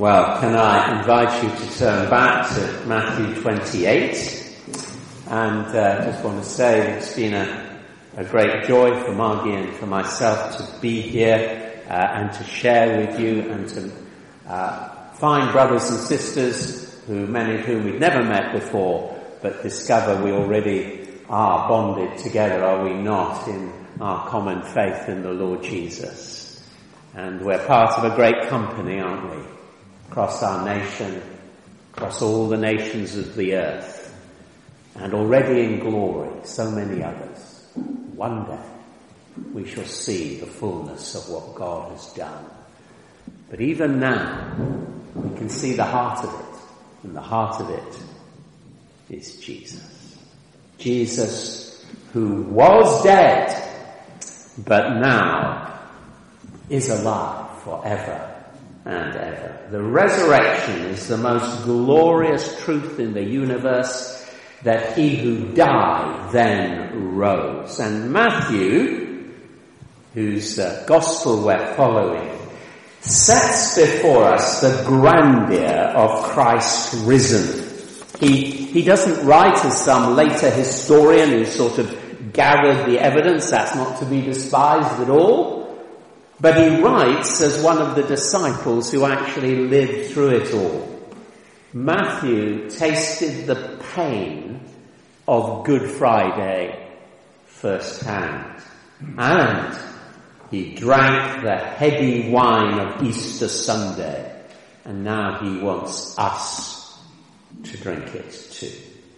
Well, can I invite you to turn back to Matthew 28? And just want to say it's been a great joy for Margie and for myself to be here and to share with you and to find brothers and sisters many of whom we've never met before, but discover we already are bonded together, are we not, in our common faith in the Lord Jesus. And we're part of a great company, aren't we? Across our nation, across all the nations of the earth, and already in glory, so many others. One day we shall see the fullness of what God has done. But even now, we can see the heart of it, and the heart of it is Jesus. Jesus, who was dead, but now is alive forever and ever. The resurrection is the most glorious truth in the universe, that he who died then rose. And Matthew, whose gospel we're following, sets before us the grandeur of Christ risen. He doesn't write as some later historian who sort of gathered the evidence. That's not to be despised at all. But he writes as one of the disciples who actually lived through it all. Matthew tasted the pain of Good Friday firsthand. And he drank the heady wine of Easter Sunday. And now he wants us to drink it too.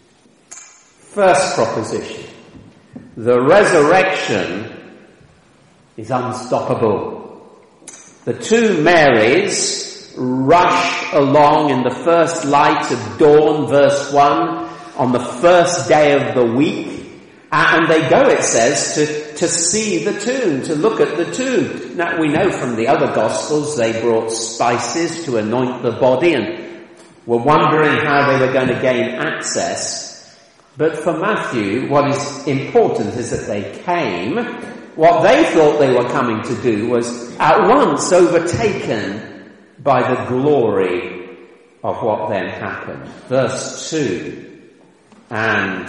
First proposition. The resurrection is unstoppable. The two Marys rush along in the first light of dawn, verse 1, on the first day of the week, and they go, it says, to see the tomb, to look at the tomb. Now, we know from the other Gospels they brought spices to anoint the body and were wondering how they were going to gain access. But for Matthew, what is important is that they came. What they thought they were coming to do was at once overtaken by the glory of what then happened. Verse 2, and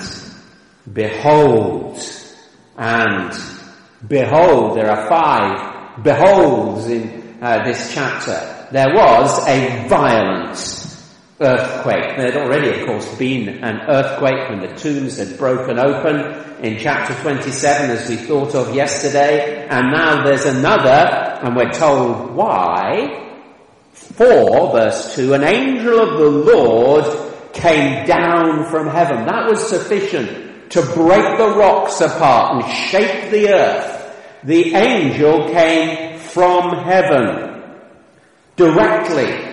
behold, there are 5 beholds in this chapter. There was a violent earthquake. There had already, of course, been an earthquake when the tombs had broken open in chapter 27, as we thought of yesterday, and now there's another, and we're told why. For, verse 2, an angel of the Lord came down from heaven. That was sufficient to break the rocks apart and shake the earth. The angel came from heaven directly.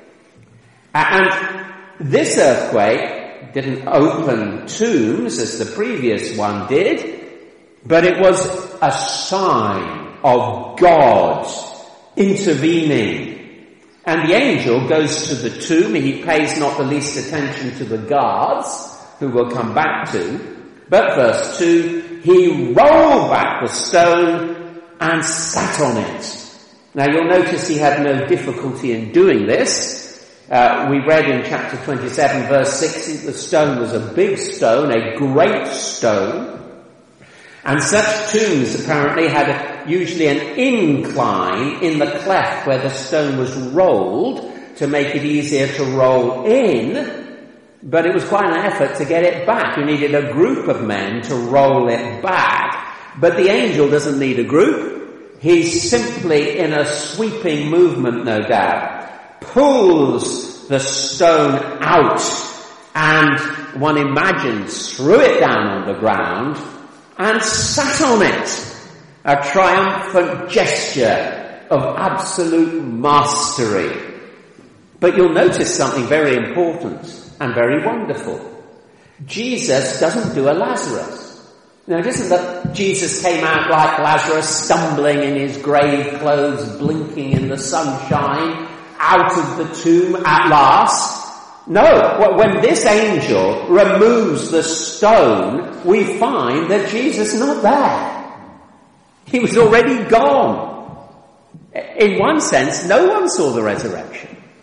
And this earthquake didn't open tombs as the previous one did, but it was a sign of God intervening. And the angel goes to the tomb. He pays not the least attention to the guards, who we'll come back to. But verse 2, he rolled back the stone and sat on it. Now you'll notice he had no difficulty in doing this. We read in chapter 27, verse 6, the stone was a big stone, a great stone. And such tombs apparently had usually an incline in the cleft where the stone was rolled to make it easier to roll in. But it was quite an effort to get it back. You needed a group of men to roll it back. But the angel doesn't need a group. He's simply, in a sweeping movement, no doubt, pulls the stone out, and one imagines threw it down on the ground and sat on it. A triumphant gesture of absolute mastery. But you'll notice something very important and very wonderful. Jesus doesn't do a Lazarus. Now, it isn't that Jesus came out like Lazarus, stumbling in his grave clothes, blinking in the sunshine, out of the tomb at last. No, when this angel removes the stone, we find that Jesus is not there. He was already gone. In one sense, no one saw the resurrection.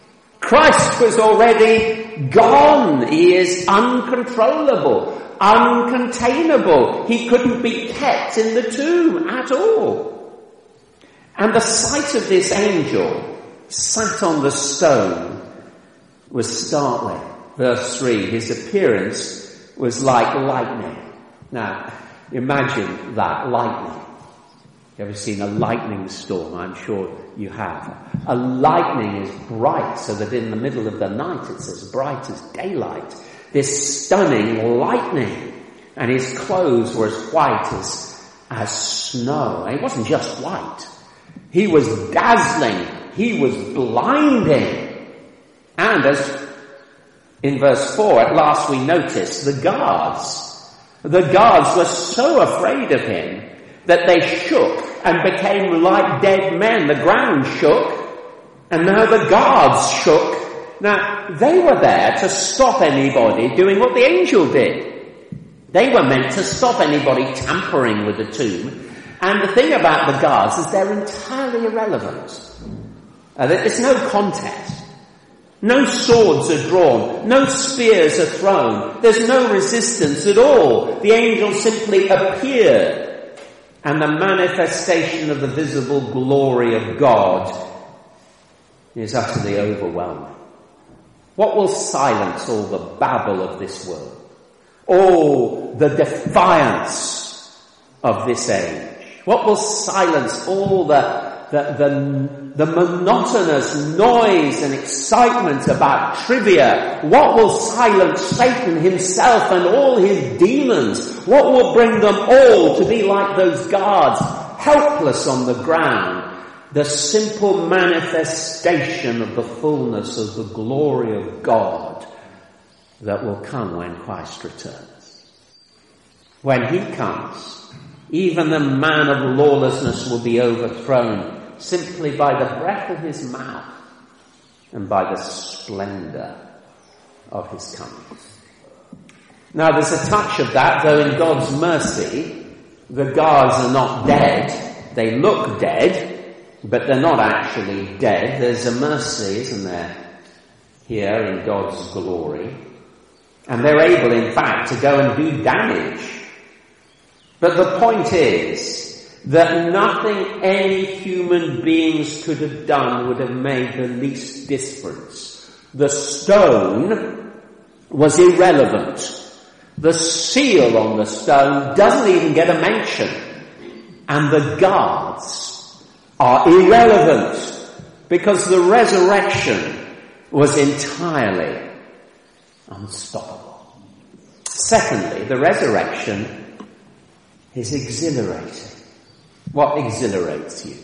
Christ was already gone. He is uncontrollable, uncontainable. He couldn't be kept in the tomb at all. And the sight of this angel sat on the stone was startling. Verse 3, his appearance was like lightning. Now, imagine that, lightning. You ever seen a lightning storm? I'm sure you have. A lightning is bright, so that in the middle of the night it's as bright as daylight. This stunning lightning. And his clothes were as white as snow. And he wasn't just white. He was dazzling. He was blinding. And as in verse 4, at last we notice the guards were so afraid of him that they shook and became like dead men. The ground shook, and now the guards shook. Now, they were there to stop anybody doing what the angel did. They were meant to stop anybody tampering with the tomb. And the thing about the guards is they're entirely irrelevant. There's no contest. No swords are drawn. No spears are thrown. There's no resistance at all. The angel simply appeared. And the manifestation of the visible glory of God is utterly overwhelming. What will silence all the babble of this world? All the defiance of this age? What will silence all the monotonous noise and excitement about trivia? What will silence Satan himself and all his demons? What will bring them all to be like those guards, helpless on the ground? The simple manifestation of the fullness of the glory of God that will come when Christ returns. When he comes, even the man of lawlessness will be overthrown simply by the breath of his mouth and by the splendor of his coming. Now there's a touch of that, though in God's mercy, the guards are not dead. They look dead, but they're not actually dead. There's a mercy, isn't there, here in God's glory. And they're able, in fact, to go and do damage. But the point is that nothing any human beings could have done would have made the least difference. The stone was irrelevant. The seal on the stone doesn't even get a mention. And the guards are irrelevant because the resurrection was entirely unstoppable. Secondly, the resurrection is exhilarating. What exhilarates you?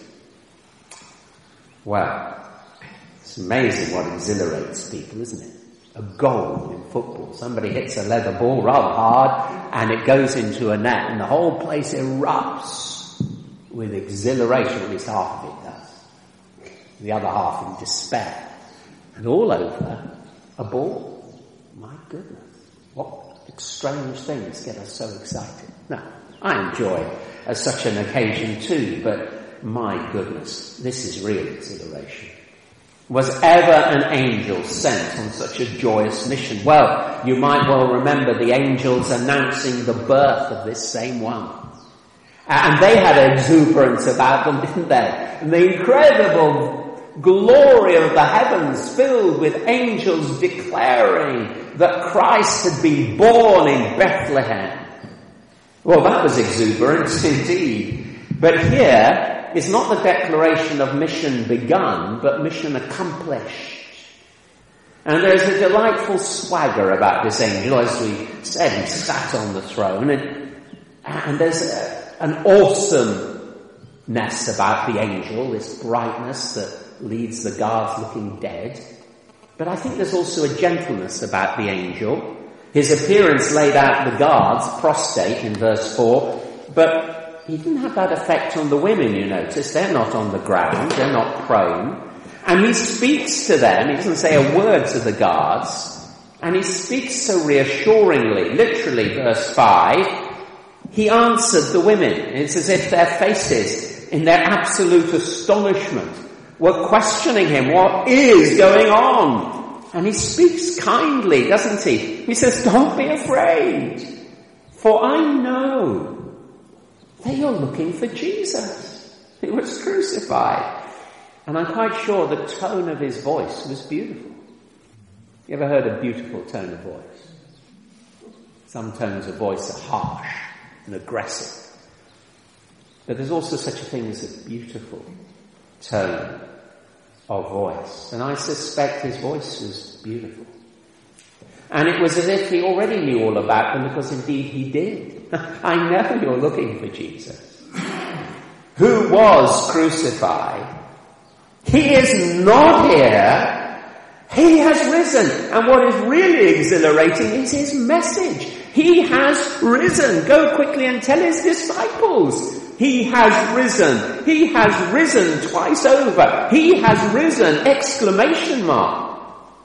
Well, it's amazing what exhilarates people, isn't it? A goal in football. Somebody hits a leather ball rather hard and it goes into a net and the whole place erupts with exhilaration. At least half of it does. The other half in despair. And all over a ball. My goodness. What strange things get us so excited. Now, I enjoy such an occasion too, but my goodness, this is real exhilaration. Was ever an angel sent on such a joyous mission? Well, you might well remember the angels announcing the birth of this same one. And they had exuberance about them, didn't they? And the incredible glory of the heavens filled with angels declaring that Christ had been born in Bethlehem. Well, that was exuberance indeed. But here is not the declaration of mission begun, but mission accomplished. And there's a delightful swagger about this angel. As we said, he sat on the throne. And there's an awesomeness about the angel, this brightness that leaves the guards looking dead. But I think there's also a gentleness about the angel. His appearance laid out the guards prostrate in verse 4, but he didn't have that effect on the women, you notice. They're not on the ground, they're not prone. And he speaks to them, he doesn't say a word to the guards, and he speaks so reassuringly. Literally, verse 5, he answered the women. It's as if their faces, in their absolute astonishment, were questioning him. What is going on? And he speaks kindly, doesn't he? He says, don't be afraid, for I know that you're looking for Jesus, who was crucified. And I'm quite sure the tone of his voice was beautiful. You ever heard a beautiful tone of voice? Some tones of voice are harsh and aggressive. But there's also such a thing as a beautiful tone of voice. And I suspect his voice was beautiful. And it was as if he already knew all about them, because indeed he did. I know you're looking for Jesus, who was crucified. He is not here. He has risen. And what is really exhilarating is his message. He has risen. Go quickly and tell his disciples. He has risen. He has risen twice over. He has risen! Exclamation mark.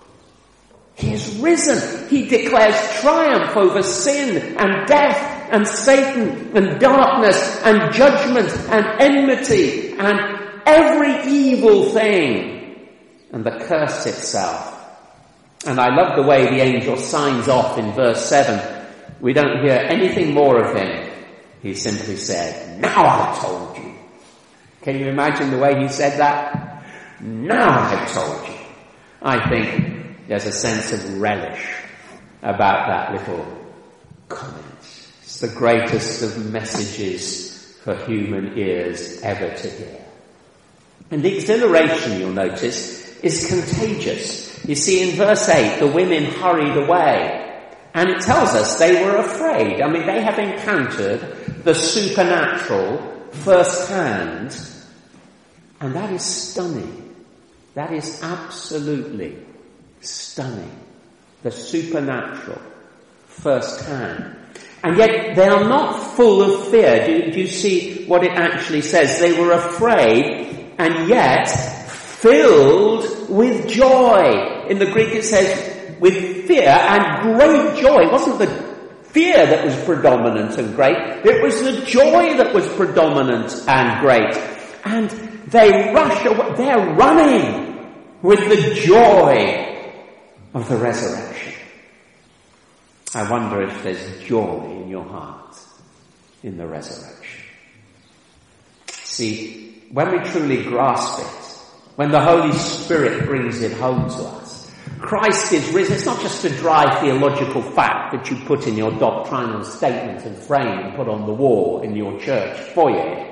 He has risen. He declares triumph over sin and death and Satan and darkness and judgment and enmity and every evil thing and the curse itself. And I love the way the angel signs off in verse 7. We don't hear anything more of him. He simply said, now I've told you. Can you imagine the way he said that? Now I've told you. I think there's a sense of relish about that little comment. It's the greatest of messages for human ears ever to hear. And the exhilaration, you'll notice, is contagious. You see, in verse 8, the women hurried away. And it tells us they were afraid. I mean, they have encountered the supernatural firsthand. And that is stunning. That is absolutely stunning. The supernatural firsthand. And yet they are not full of fear. Do you see what it actually says? They were afraid and yet filled with joy. In the Greek it says with fear and great joy. It wasn't the fear that was predominant and great. It was the joy that was predominant and great. And they rush away. They're running with the joy of the resurrection. I wonder if there's joy in your heart in the resurrection. See, when we truly grasp it, when the Holy Spirit brings it home to us, Christ is risen. It's not just a dry theological fact that you put in your doctrinal statement and frame and put on the wall in your church foyer.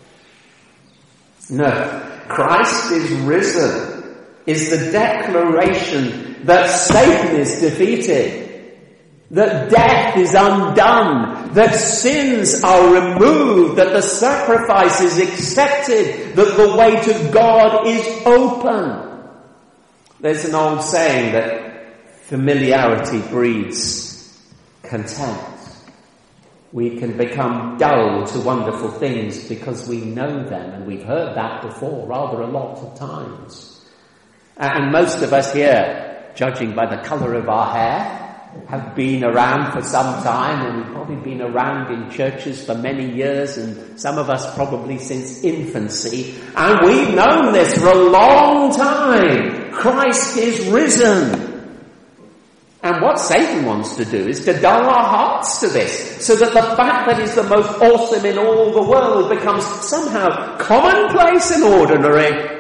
No, Christ is risen is the declaration that Satan is defeated, that death is undone, that sins are removed, that the sacrifice is accepted, that the way to God is open. There's an old saying that familiarity breeds contempt. We can become dull to wonderful things because we know them, and we've heard that before rather a lot of times. And most of us here, judging by the colour of our hair, have been around for some time, and we've probably been around in churches for many years, and some of us probably since infancy, and we've known this for a long time. Christ is risen. And what Satan wants to do is to dull our hearts to this, so that the fact that he's the most awesome in all the world becomes somehow commonplace and ordinary.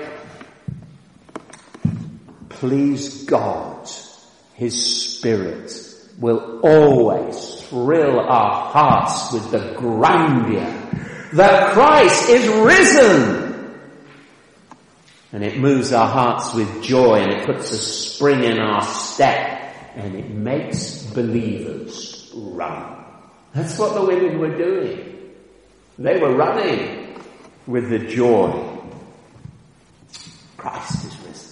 Please God, His Spirit will always thrill our hearts with the grandeur that Christ is risen. And it moves our hearts with joy, and it puts a spring in our step, and it makes believers run. That's what the women were doing. They were running with the joy. Christ is risen.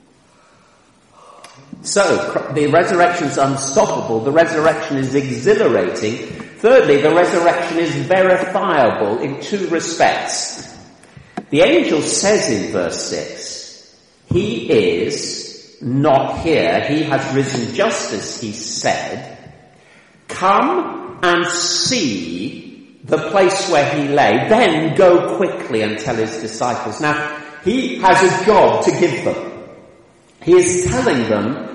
So, the resurrection is unstoppable. The resurrection is exhilarating. Thirdly, the resurrection is verifiable in two respects. The angel says in verse 6, He is not here. He has risen just as He said. Come and see the place where He lay. Then go quickly and tell His disciples. Now, He has a job to give them. He is telling them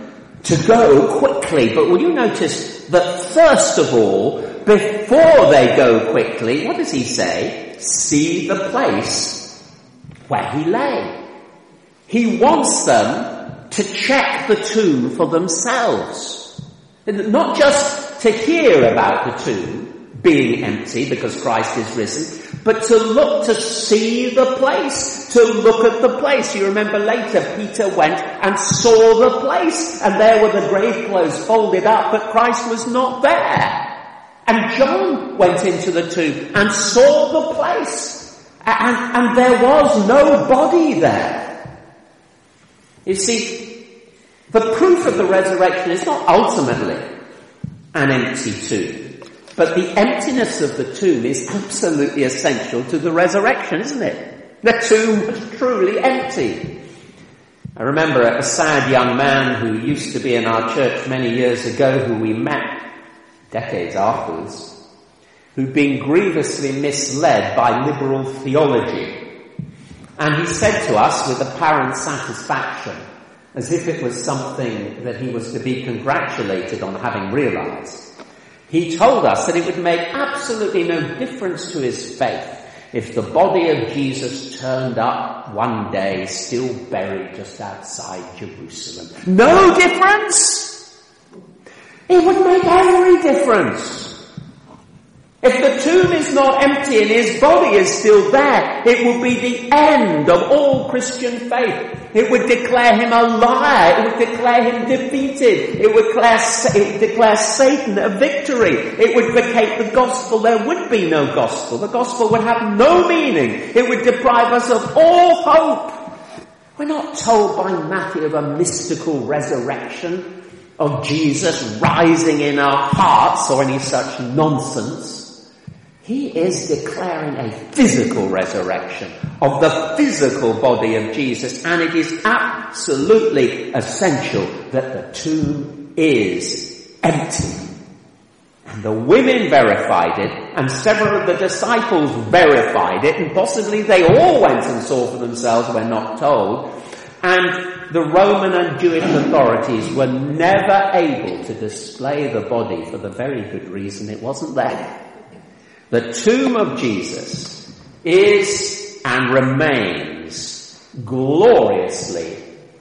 to go quickly. But will you notice that first of all, before they go quickly, what does he say? See the place where he lay. He wants them to check the tomb for themselves. Not just to hear about the tomb being empty because Christ is risen, but to look to see the place, to look at the place. You remember later Peter went and saw the place, and there were the grave clothes folded up, but Christ was not there. And John went into the tomb and saw the place, and there was no body there. You see, the proof of the resurrection is not ultimately an empty tomb. But the emptiness of the tomb is absolutely essential to the resurrection, isn't it? The tomb was truly empty. I remember a sad young man who used to be in our church many years ago, who we met decades afterwards, who'd been grievously misled by liberal theology. And he said to us with apparent satisfaction, as if it was something that he was to be congratulated on having realized, he told us that it would make absolutely no difference to his faith if the body of Jesus turned up one day still buried just outside Jerusalem. No difference! It would make every difference. If the tomb is not empty and his body is still there, it will be the end of all Christian faith. It would declare him a liar. It would declare him defeated. It would declare Satan a victory. It would vacate the gospel. There would be no gospel. The gospel would have no meaning. It would deprive us of all hope. We're not told by Matthew of a mystical resurrection, of Jesus rising in our hearts or any such nonsense. He is declaring a physical resurrection of the physical body of Jesus, and it is absolutely essential that the tomb is empty. And the women verified it, and several of the disciples verified it, and possibly they all went and saw for themselves, we're not told. And the Roman and Jewish authorities were never able to display the body for the very good reason it wasn't there. The tomb of Jesus is and remains gloriously,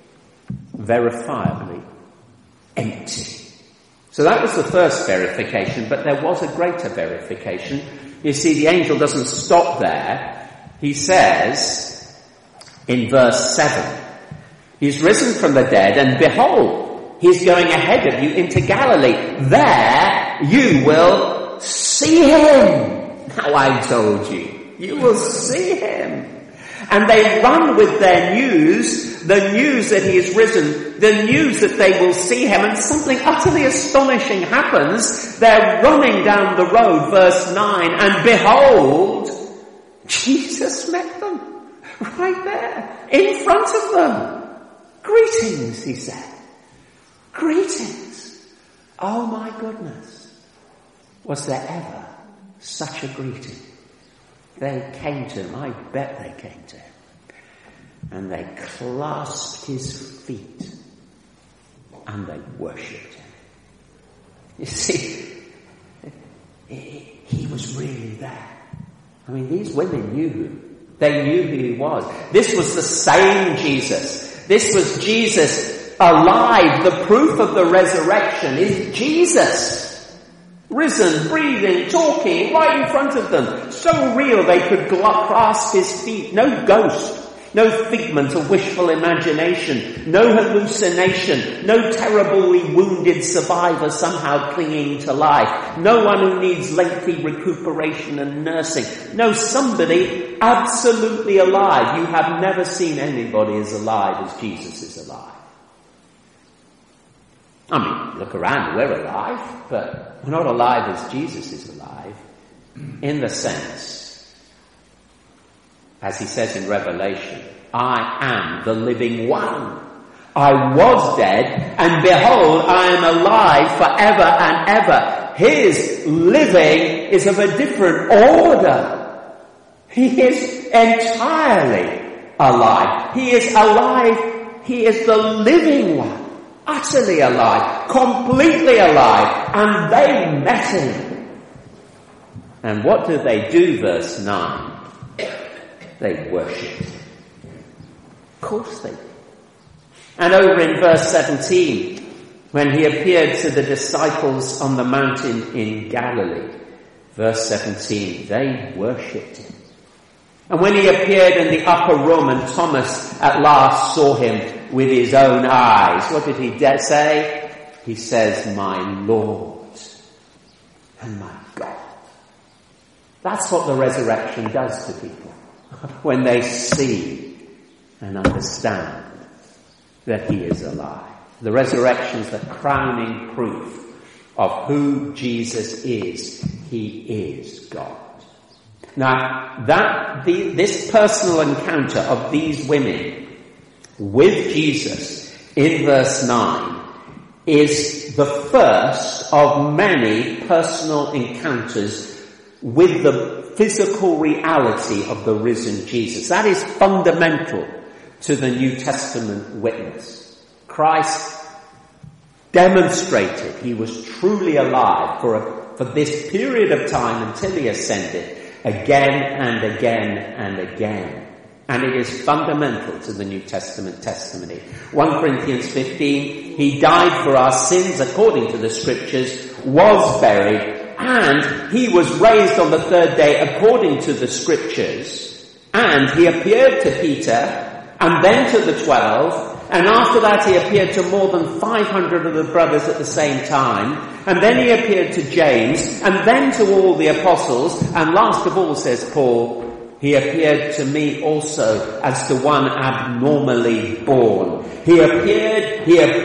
verifiably empty. So that was the first verification, but there was a greater verification. You see, the angel doesn't stop there. He says in verse 7, he's risen from the dead, and behold, he's going ahead of you into Galilee. There you will see him. Now I told you, you will see him. And they run with their news, the news that he is risen, the news that they will see him, and something utterly astonishing happens. They're running down the road, verse 9, and behold, Jesus met them right there, in front of them. Greetings, he said. Greetings. Oh my goodness. Was there ever such a greeting? They came to him. I bet they came to him. And they clasped his feet and they worshipped him. You see, he was really there. I mean, these women knew him. They knew who he was. This was the same Jesus. This was Jesus alive. The proof of the resurrection is Jesus. Risen, breathing, talking, right in front of them. So real they could grasp his feet. No ghost, no figment of wishful imagination, no hallucination, no terribly wounded survivor somehow clinging to life, no one who needs lengthy recuperation and nursing. No, somebody absolutely alive. You have never seen anybody as alive as Jesus is alive. I mean, look around, we're alive, but we're not alive as Jesus is alive, in the sense, as he says in Revelation, I am the living one. I was dead, and behold, I am alive forever and ever. His living is of a different order. He is entirely alive. He is alive. He is the living one. utterly alive, completely alive, and they met him. And what do they do, verse 9? They worshipped him. Of course they did. And over in verse 17, when he appeared to the disciples on the mountain in Galilee, verse 17, they worshipped him. And when he appeared in the upper room and Thomas at last saw him with his own eyes, what did he say? He says, my Lord and my God. That's what the resurrection does to people when they see and understand that he is alive. The resurrection is the crowning proof of who Jesus is. He is God. Now, this personal encounter of these women with Jesus in verse 9 is the first of many personal encounters with the physical reality of the risen Jesus. That is fundamental to the New Testament witness. Christ demonstrated he was truly alive for this period of time until he ascended, again and again and again. And it is fundamental to the New Testament testimony. 1 Corinthians 15, he died for our sins according to the scriptures, was buried, and he was raised on the third day according to the scriptures, and he appeared to Peter, and then to the 12, and after that he appeared to more than 500 of the brothers at the same time, and then he appeared to James, and then to all the apostles, and last of all, says Paul, he appeared to me also as to one abnormally born. He appeared.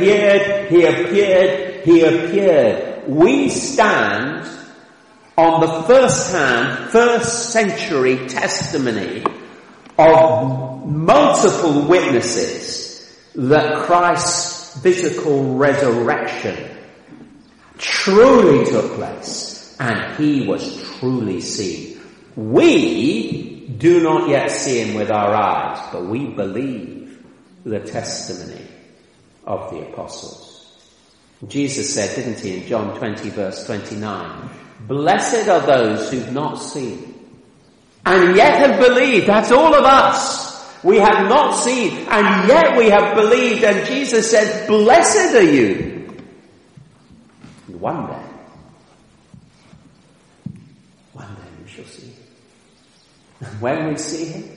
We stand on the first century testimony of multiple witnesses that Christ's physical resurrection truly took place and he was truly seen. We do not yet see him with our eyes, but we believe the testimony of the apostles. Jesus said, didn't he, in John 20 verse 29, blessed are those who've not seen and yet have believed. That's all of us. We have not seen and yet we have believed. And Jesus said, blessed are you. And one day we shall see him. And when we see him,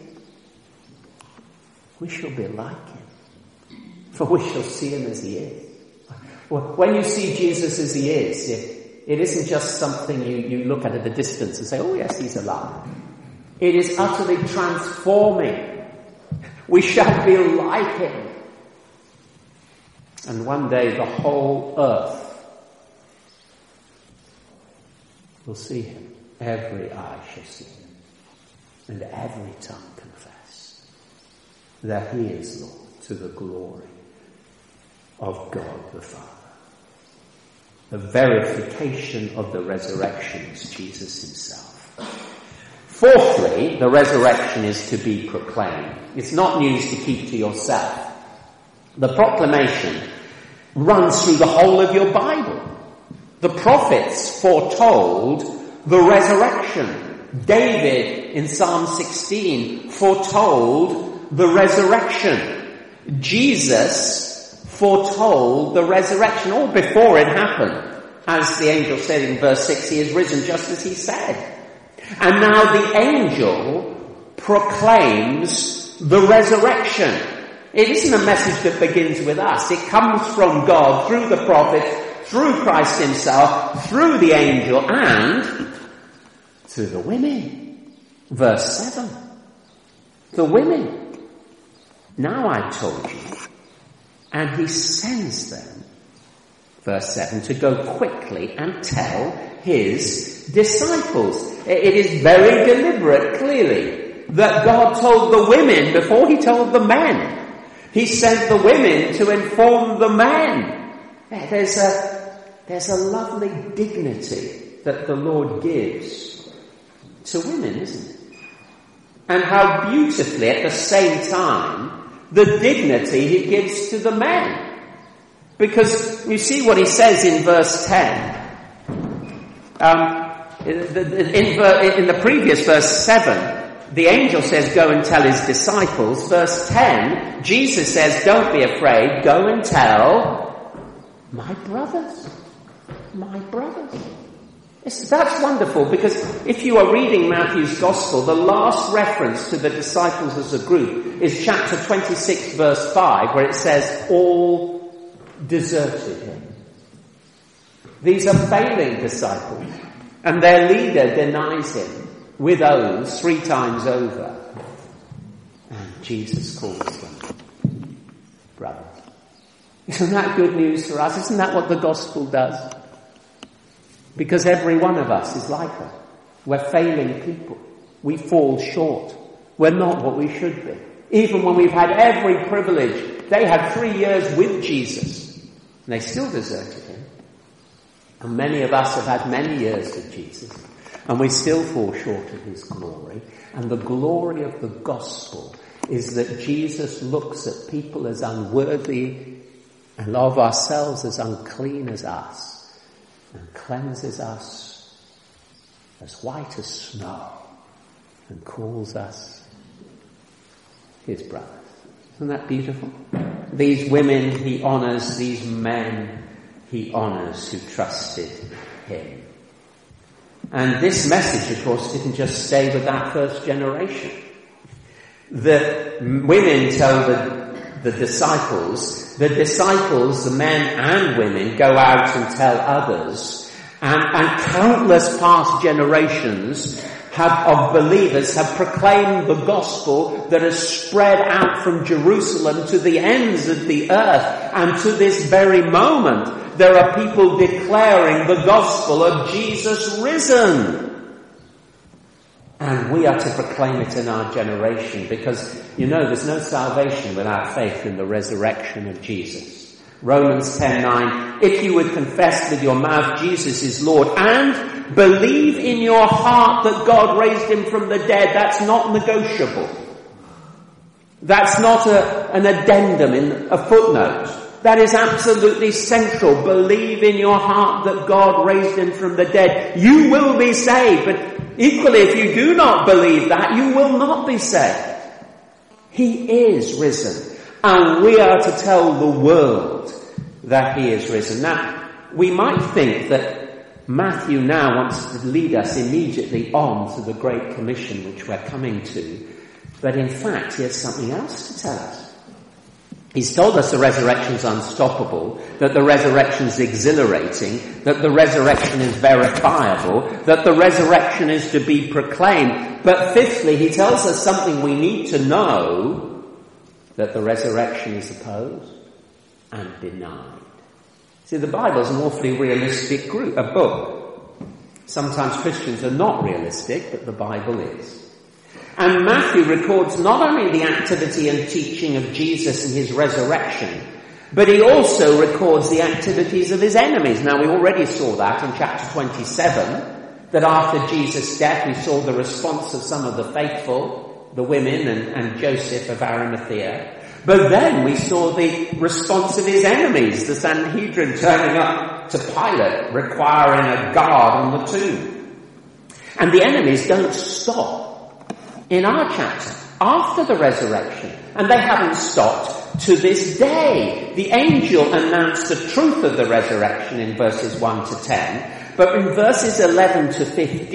we shall be like him. For we shall see him as he is. When you see Jesus as he is, it isn't just something you look at a distance and say, oh yes, he's alive. It is utterly transforming. We shall be like him. And one day the whole earth will see him. Every eye shall see him. And every tongue confess that he is Lord, to the glory of God the Father. The verification of the resurrection is Jesus himself. Fourthly, the resurrection is to be proclaimed. It's not news to keep to yourself. The proclamation runs through the whole of your Bible. The prophets foretold the resurrection. David in Psalm 16 foretold the resurrection. Jesus foretold the resurrection all before it happened. As the angel said in verse 6, he is risen just as he said. And now the angel proclaims the resurrection. It isn't a message that begins with us. It comes from God through the prophets, through Christ himself, through the angel, and to the women. Verse 7. The women. Now I told you. And he sends them, verse 7, to go quickly and tell his disciples. It is very deliberate, clearly, that God told the women before he told the men. He sent the women to inform the men. There's a lovely dignity that the Lord gives to women, isn't it? And how beautifully, at the same time, the dignity he gives to the men. Because you see what he says in verse 10. In the previous verse 7, the angel says, go and tell his disciples. Verse 10, Jesus says, don't be afraid, go and tell my brothers. My brothers. That's wonderful, because if you are reading Matthew's Gospel, the last reference to the disciples as a group is chapter 26, verse 5, where it says, all deserted him. These are failing disciples, and their leader denies him with oaths 3 times over. And Jesus calls them brothers. Isn't that good news for us? Isn't that what the Gospel does? Because every one of us is like that. We're failing people. We fall short. We're not what we should be. Even when we've had every privilege. They had 3 years with Jesus, and they still deserted him. And many of us have had many years with Jesus, and we still fall short of his glory. And the glory of the gospel is that Jesus looks at people as unworthy and of ourselves as unclean as us, and cleanses us as white as snow, and calls us his brothers. Isn't that beautiful? These women he honours, these men he honours who trusted him. And this message, of course, didn't just stay with that first generation. The women tell the disciples, the men and women, go out and tell others, and countless past generations of believers have proclaimed the gospel that has spread out from Jerusalem to the ends of the earth. And to this very moment, there are people declaring the gospel of Jesus risen. And we are to proclaim it in our generation, because, there's no salvation without faith in the resurrection of Jesus. Romans 10:9, if you would confess with your mouth Jesus is Lord and believe in your heart that God raised him from the dead, that's not negotiable. That's not an addendum in a footnote. That is absolutely central. Believe in your heart that God raised him from the dead. You will be saved, but equally, if you do not believe that, you will not be saved. He is risen. And we are to tell the world that he is risen. Now, we might think that Matthew now wants to lead us immediately on to the Great Commission, which we're coming to. But in fact, he has something else to tell us. He's told us the resurrection is unstoppable, that the resurrection is exhilarating, that the resurrection is verifiable, that the resurrection is to be proclaimed. But fifthly, he tells us something we need to know, that the resurrection is opposed and denied. See, the Bible is an awfully realistic book. Sometimes Christians are not realistic, but the Bible is. And Matthew records not only the activity and teaching of Jesus and his resurrection, but he also records the activities of his enemies. Now, we already saw that in chapter 27, that after Jesus' death we saw the response of some of the faithful, the women and Joseph of Arimathea. But then we saw the response of his enemies, the Sanhedrin turning up to Pilate, requiring a guard on the tomb. And the enemies don't stop in our chapter after the resurrection, and they haven't stopped to this day. The angel announced the truth of the resurrection in verses 1 to 10, but in verses 11 to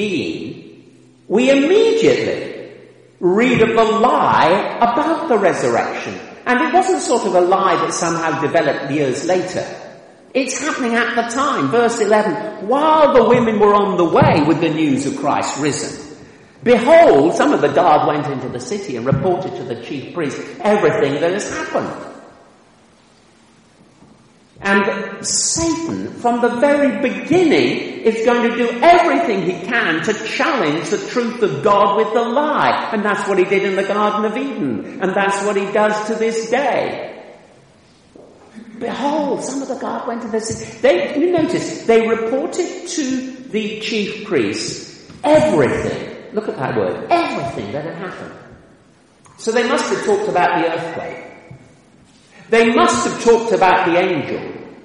15, we immediately read of the lie about the resurrection. And it wasn't sort of a lie that somehow developed years later. It's happening at the time. Verse 11, while the women were on the way with the news of Christ risen, behold, some of the guard went into the city and reported to the chief priest everything that has happened. And Satan, from the very beginning, is going to do everything he can to challenge the truth of God with the lie. And that's what he did in the Garden of Eden. And that's what he does to this day. Behold, some of the guard went into the city. You notice, they reported to the chief priests everything. Look at that word. Everything that had happened. So they must have talked about the earthquake. They must have talked about the angel.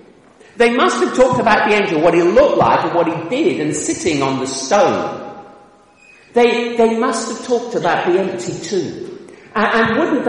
They must have talked about the angel, what he looked like and what he did, and sitting on the stone. They must have talked about the empty tomb. And wouldn't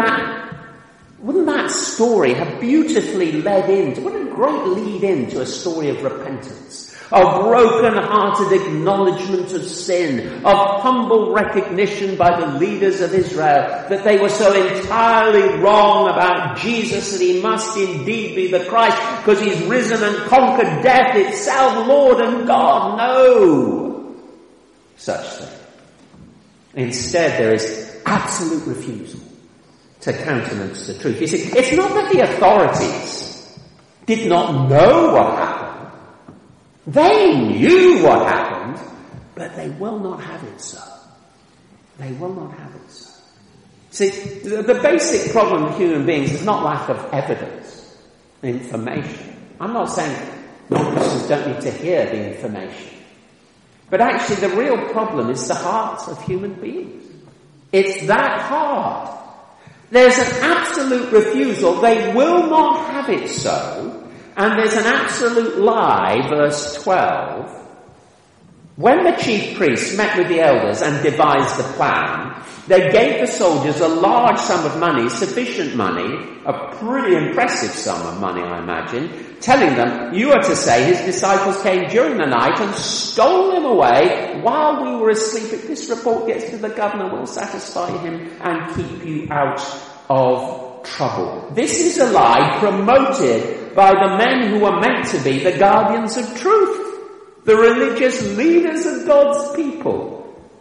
that story have beautifully what a great lead in to a story of repentance, of broken-hearted acknowledgement of sin, of humble recognition by the leaders of Israel that they were so entirely wrong about Jesus that he must indeed be the Christ because he's risen and conquered death itself, Lord and God. No such thing. Instead, there is absolute refusal to countenance the truth. You see, it's not that the authorities did not know what happened. They knew what happened, but they will not have it so. They will not have it so. See, the basic problem of human beings is not lack of evidence, information. I'm not saying non-Christians don't need to hear the information. But actually the real problem is the hearts of human beings. It's that hard. There's an absolute refusal. They will not have it so. And there's an absolute lie, verse 12. When the chief priests met with the elders and devised the plan, they gave the soldiers a large sum of money, sufficient money, a pretty impressive sum of money, I imagine, telling them, you are to say his disciples came during the night and stole him away while we were asleep. If this report gets to the governor, we'll satisfy him and keep you out of trouble. This is a lie promoted by the men who are meant to be the guardians of truth, the religious leaders of God's people.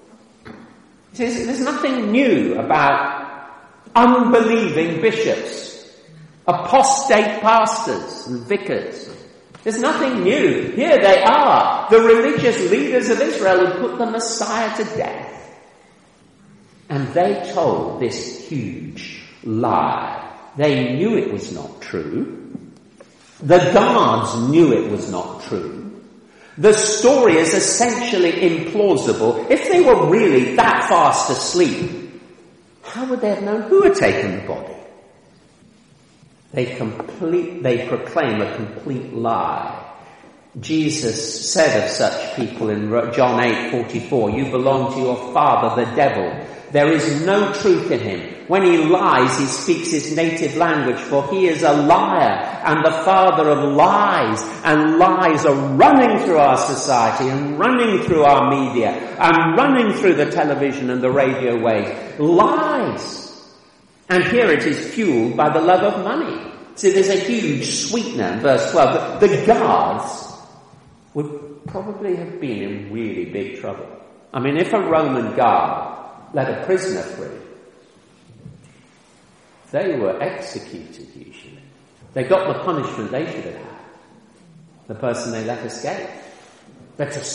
There's nothing new about unbelieving bishops, apostate pastors and vicars. There's nothing new. Here they are, the religious leaders of Israel who put the Messiah to death. And they told this huge lie. They knew it was not true. The guards knew it was not true. The story is essentially implausible. If they were really that fast asleep, how would they have known who had taken the body? They proclaim a complete lie. Jesus said of such people in John 8:44, you belong to your father, the devil. There is no truth in him. When he lies, he speaks his native language, for he is a liar and the father of lies. And lies are running through our society and running through our media and running through the television and the radio waves. Lies. And here it is fueled by the love of money. See, there's a huge sweetener in verse 12. The guards would probably have been in really big trouble. I mean, if a Roman guard let a prisoner free, they were executed usually. They got the punishment they should have had. The person they let escape. But to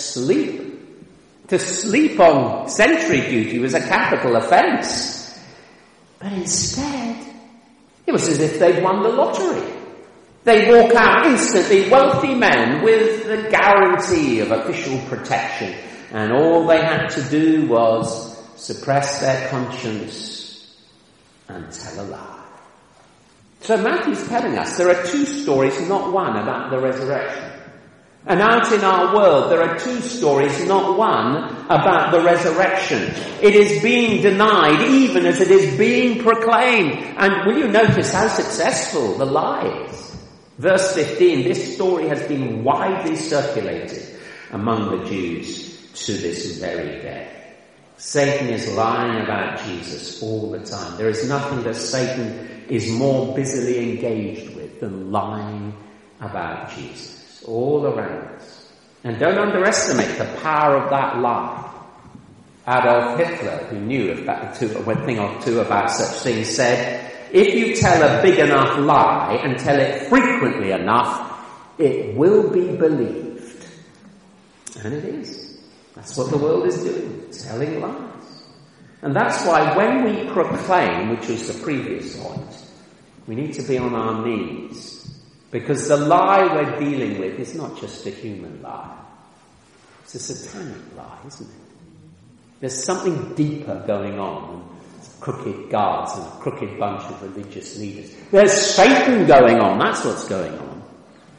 sleep on sentry duty was a capital offence. But instead, it was as if they'd won the lottery. They walk out instantly, wealthy men with the guarantee of official protection. And all they had to do was suppress their conscience and tell a lie. So Matthew's telling us there are two stories, not one, about the resurrection. And out in our world there are two stories, not one, about the resurrection. It is being denied even as it is being proclaimed. And will you notice how successful the lie is? Verse 15, this story has been widely circulated among the Jews to this very day. Satan is lying about Jesus all the time. There is nothing that Satan is more busily engaged with than lying about Jesus all around us. And don't underestimate the power of that lie. Adolf Hitler, who knew a thing or two about such things, said, if you tell a big enough lie and tell it frequently enough, it will be believed. And it is. That's what the world is doing, telling lies. And that's why when we proclaim, which was the previous point, we need to be on our knees. Because the lie we're dealing with is not just a human lie. It's a satanic lie, isn't it? There's something deeper going on than crooked guards and a crooked bunch of religious leaders. There's Satan going on, that's what's going on.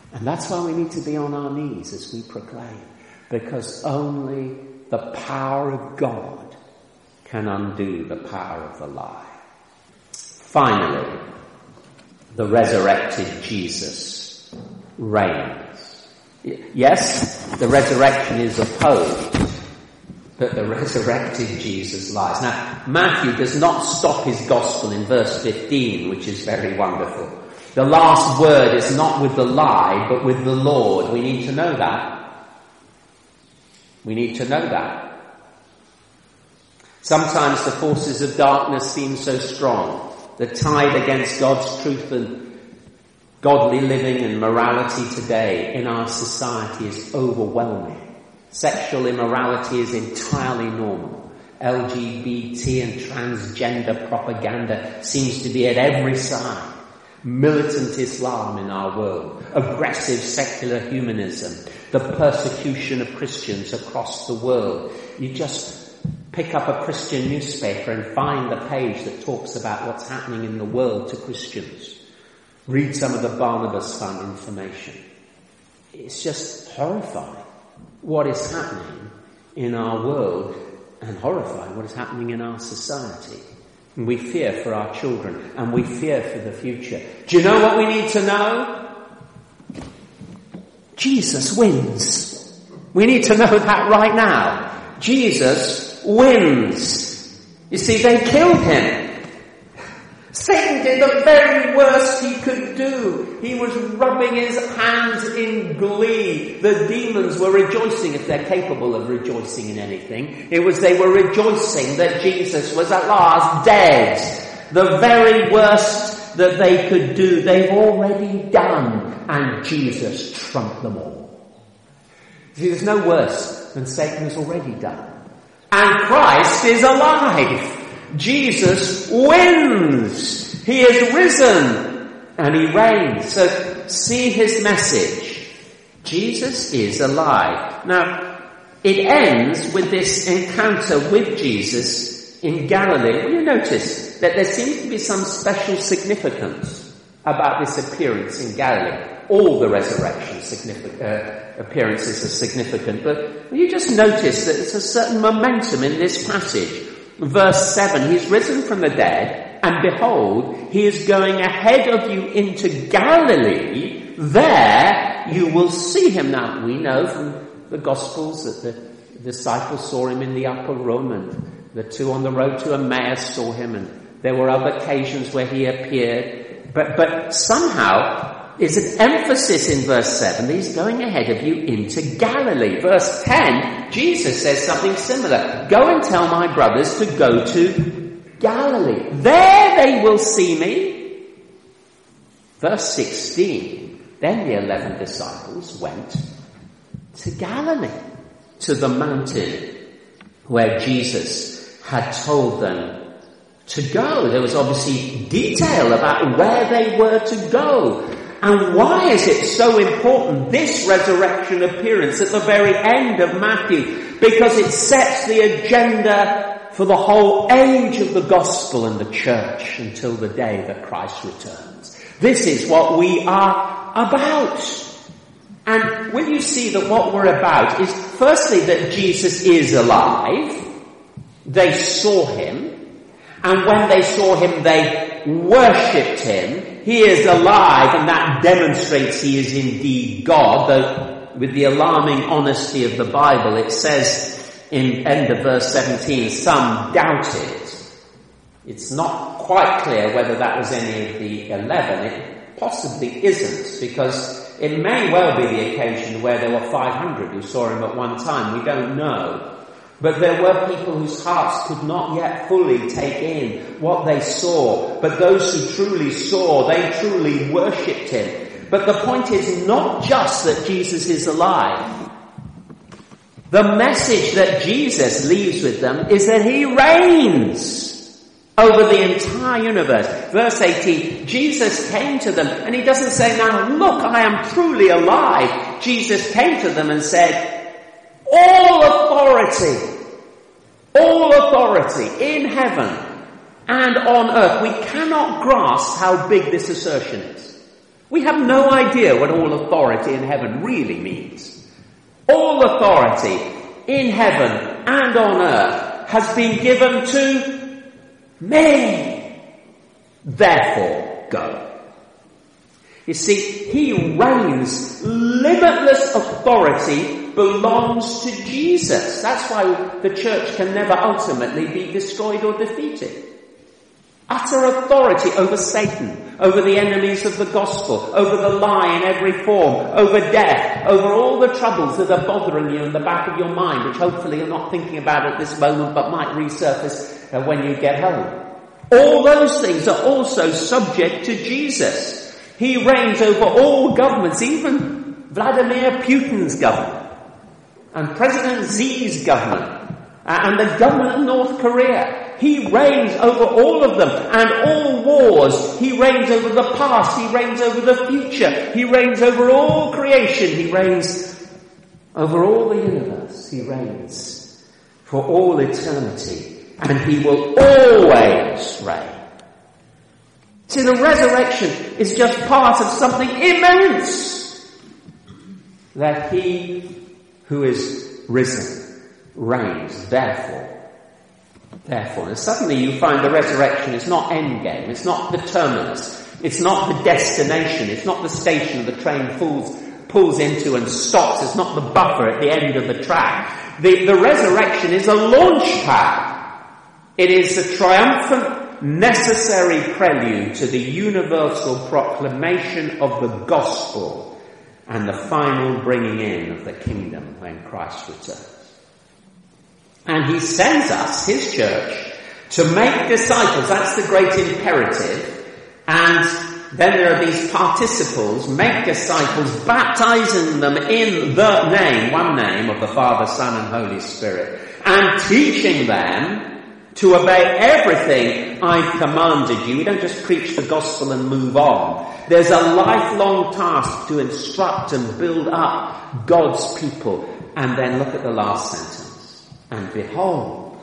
And that's why we need to be on our knees as we proclaim, because only the power of God can undo the power of the lie. Finally, the resurrected Jesus reigns. Yes, the resurrection is opposed, but the resurrected Jesus lies. Now, Matthew does not stop his gospel in verse 15, which is very wonderful. The last word is not with the lie, but with the Lord. We need to know that. We need to know that. Sometimes the forces of darkness seem so strong. The tide against God's truth and godly living and morality today in our society is overwhelming. Sexual immorality is entirely normal. LGBT and transgender propaganda seems to be at every side. Militant Islam in our world, aggressive secular humanism, the persecution of Christians across the world. You just pick up a Christian newspaper and find the page that talks about what's happening in the world to Christians. Read some of the Barnabas Fund information. It's just horrifying what is happening in our world and horrifying what is happening in our society. And we fear for our children, and we fear for the future. Do you know what we need to know? Jesus wins. We need to know that right now. Jesus wins. You see, they killed him. Satan did the very worst he could do. He was rubbing his hands in glee. The demons were rejoicing, if they're capable of rejoicing in anything. They were rejoicing that Jesus was at last dead. The very worst that they could do, they've already done. And Jesus trumped them all. See, there's no worse than Satan has already done. And Christ is alive. Jesus wins. He is risen and he reigns. So see his message. Jesus is alive. Now, it ends with this encounter with Jesus in Galilee. Will you notice that there seems to be some special significance about this appearance in Galilee? All the resurrection appearances are significant, but will you just notice that there's a certain momentum in this passage? Verse 7, he's risen from the dead, and behold, he is going ahead of you into Galilee. There you will see him. Now, we know from the Gospels that the disciples saw him in the upper room, and the two on the road to Emmaus saw him, and there were other occasions where he appeared. But somehow, there's an emphasis in verse 7 that he's going ahead of you into Galilee. Verse 10, Jesus says something similar. Go and tell my brothers to go to Galilee. There they will see me. Verse 16, then the 11 disciples went to Galilee, to the mountain where Jesus had told them to go. There was obviously detail about where they were to go. And why is it so important, this resurrection appearance at the very end of Matthew? Because it sets the agenda for the whole age of the gospel and the church until the day that Christ returns. This is what we are about. And will you see that what we're about is firstly that Jesus is alive. They saw him. And when they saw him, they worshipped him. He is alive, and that demonstrates he is indeed God, though with the alarming honesty of the Bible, it says in end of verse 17, some doubted. It's not quite clear whether that was any of the 11. It possibly isn't, because it may well be the occasion where there were 500 who saw him at one time. We don't know. But there were people whose hearts could not yet fully take in what they saw. But those who truly saw, they truly worshipped him. But the point is not just that Jesus is alive. The message that Jesus leaves with them is that he reigns over the entire universe. Verse 18, Jesus came to them, and he doesn't say, now look, I am truly alive. Jesus came to them and said, all authority in heaven and on earth. We cannot grasp how big this assertion is. We have no idea what all authority in heaven really means. All authority in heaven and on earth has been given to me. Therefore, go. You see, he reigns. Limitless authority belongs to Jesus. That's why the church can never ultimately be destroyed or defeated. Utter authority over Satan, over the enemies of the gospel, over the lie in every form, over death, over all the troubles that are bothering you in the back of your mind, which hopefully you're not thinking about at this moment but might resurface when you get home. All those things are also subject to Jesus. He reigns over all governments, even Vladimir Putin's government, and President Xi's government, and the government of North Korea. He reigns over all of them and all wars. He reigns over the past. He reigns over the future. He reigns over all creation. He reigns over all the universe. He reigns for all eternity. And he will always reign. See, the resurrection is just part of something immense. That he who is risen reigns, therefore. And suddenly you find the resurrection is not endgame, it's not the terminus, it's not the destination, it's not the station the train pulls into and stops, it's not the buffer at the end of the track. The resurrection is a launch pad. It is the triumphant, necessary prelude to the universal proclamation of the gospel and the final bringing in of the kingdom when Christ returns. And he sends us, his church, to make disciples. That's the great imperative. And then there are these participles, make disciples, baptizing them in the name, one name of the Father, Son and Holy Spirit, and teaching them to obey everything I've commanded you. We don't just preach the gospel and move on. There's a lifelong task to instruct and build up God's people. And then look at the last sentence. And behold,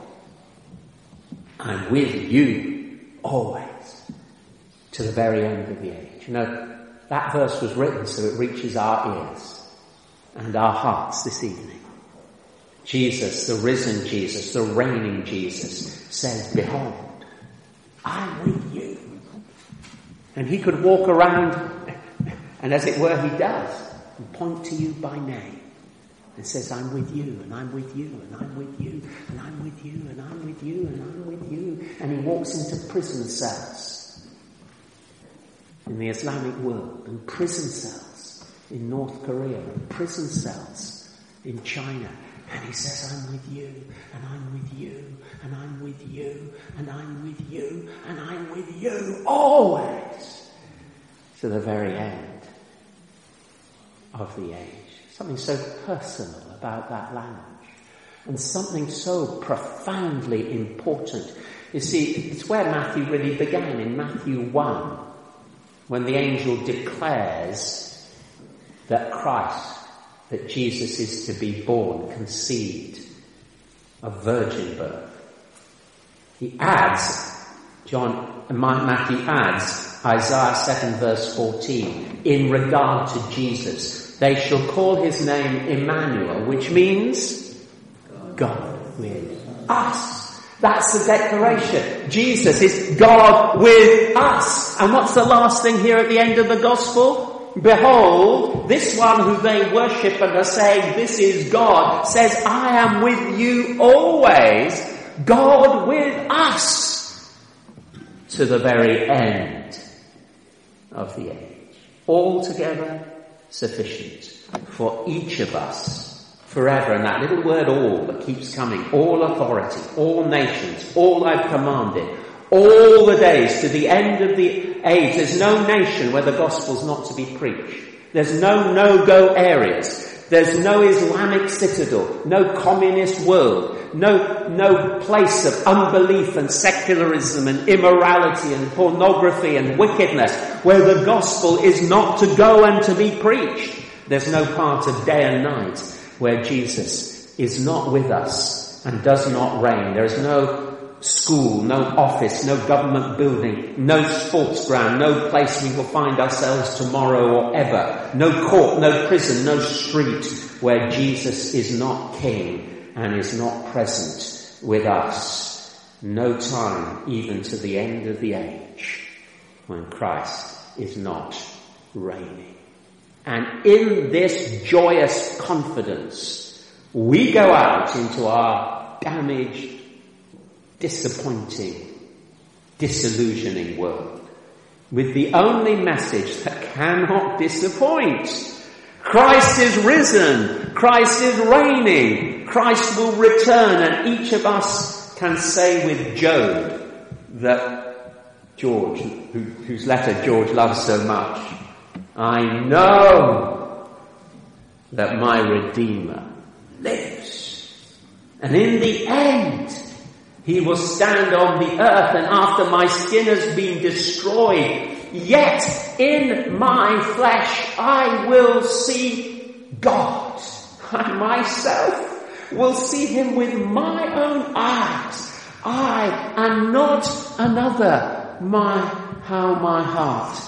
I'm with you always to the very end of the age. You know, that verse was written so it reaches our ears and our hearts this evening. Jesus, the risen Jesus, the reigning Jesus, says, behold, I'm with you. And he could walk around, and as it were he does, and point to you by name. And says, I'm with you, and I'm with you, and I'm with you, and I'm with you, and I'm with you, and I'm with you. And he walks into prison cells in the Islamic world, and prison cells in North Korea, and prison cells in China. And he says, I'm with you, and I'm with you, and I'm with you, and I'm with you, and I'm with you, always, to the very end of the age. Something so personal about that language. And something so profoundly important. You see, it's where Matthew really began, in Matthew 1, when the angel declares that Christ, that Jesus is to be born, conceived, of virgin birth. He adds, Matthew adds, Isaiah 7 verse 14, in regard to Jesus. They shall call his name Emmanuel, which means God with us. That's the declaration. Jesus is God with us. And what's the last thing here at the end of the gospel? Behold, this one who they worship and are saying, this is God, says, I am with you always, God with us, to the very end of the age. Altogether sufficient for each of us forever. And that little word all that keeps coming, all authority, all nations, all I've commanded, all the days to the end of the age. There's no nation where the gospel's not to be preached. There's no no-go areas. There's no Islamic citadel, no communist world, no place of unbelief and secularism and immorality and pornography and wickedness where the gospel is not to go and to be preached. There's no part of day and night where Jesus is not with us and does not reign. There is no school, no office, no government building, no sports ground, no place we will find ourselves tomorrow or ever, no court, no prison, no street where Jesus is not King and is not present with us. No time even to the end of the age when Christ is not reigning. And in this joyous confidence, we go out into our damaged, disappointing, disillusioning world with the only message that cannot disappoint. Christ is risen. Christ is reigning. Christ will return, and each of us can say with Job that George, whose letter George loves so much, I know that my Redeemer lives. And in the end, he will stand on the earth, and after my skin has been destroyed, yet in my flesh I will see God. I myself will see him with my own eyes. I am not another. How my heart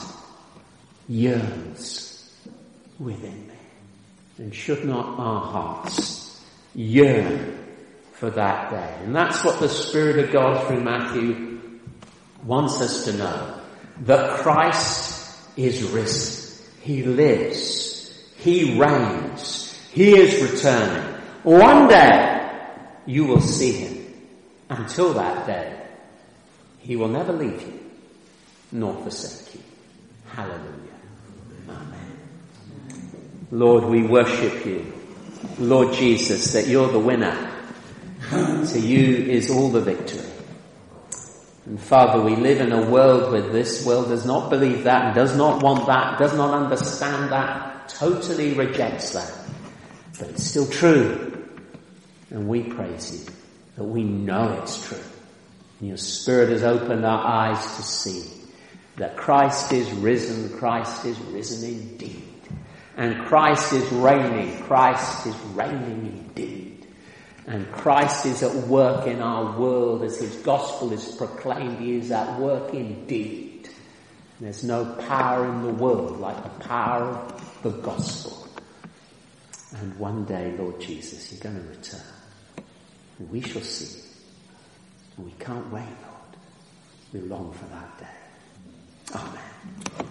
yearns within me. And should not our hearts yearn for that day? And that's what the Spirit of God through Matthew wants us to know. That Christ is risen. He lives. He reigns. He is returning. One day you will see him. Until that day, he will never leave you nor forsake you. Hallelujah. Amen. Lord, we worship you. Lord Jesus, that you're the winner. To you is all the victory. And Father, we live in a world where this world does not believe that, and does not want that, does not understand that, totally rejects that. But it's still true. And we praise you that we know it's true. And your Spirit has opened our eyes to see that Christ is risen indeed. And Christ is reigning indeed. And Christ is at work in our world as his gospel is proclaimed. He is at work indeed. There's no power in the world like the power of the gospel. And one day, Lord Jesus, you're going to return. And we shall see. And we can't wait, Lord. We long for that day. Amen.